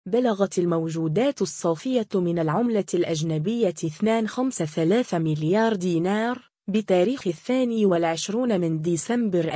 بلغت الموجودات الصافية من العملة الأجنبية 2.53 مليار دينار بتاريخ 22 من ديسمبر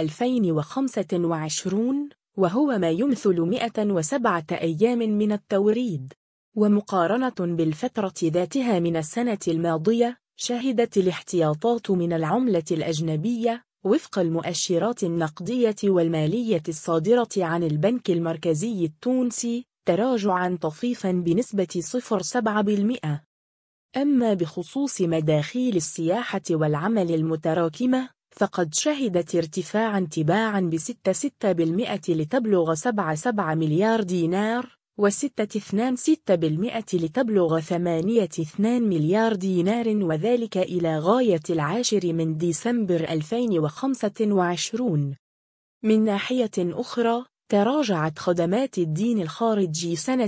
2025، وهو ما يمثل 107 أيام من التوريد. ومقارنة بالفترة ذاتها من السنة الماضية، شهدت الاحتياطات من العملة الأجنبية وفق المؤشرات النقدية والمالية الصادرة عن البنك المركزي التونسي تراجعاً طفيفاً بنسبة 0.7%. أما بخصوص مداخيل السياحة والعمل المتراكمة، فقد شهدت ارتفاعاً تباعاً ب6% لتبلغ 7.7 مليار دينار، و6.26% لتبلغ 8.2 مليار دينار، وذلك إلى غاية 10 من ديسمبر 2025. من ناحية أخرى، تراجعت خدمات الدين الخارجي سنة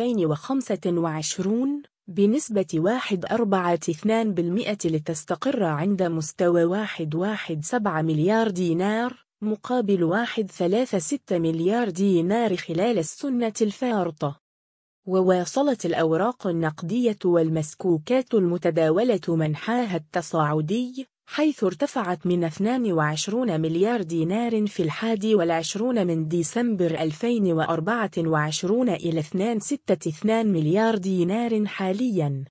2025 بنسبة 1.42% لتستقر عند مستوى 1.17 مليار دينار مقابل 1.36 مليار دينار خلال السنة الفارطة. وواصلت الأوراق النقدية والمسكوكات المتداولة منحاها التصاعدي، حيث ارتفعت من 22 مليار دينار في 21 من ديسمبر 2024 إلى 2.62 مليار دينار حالياً.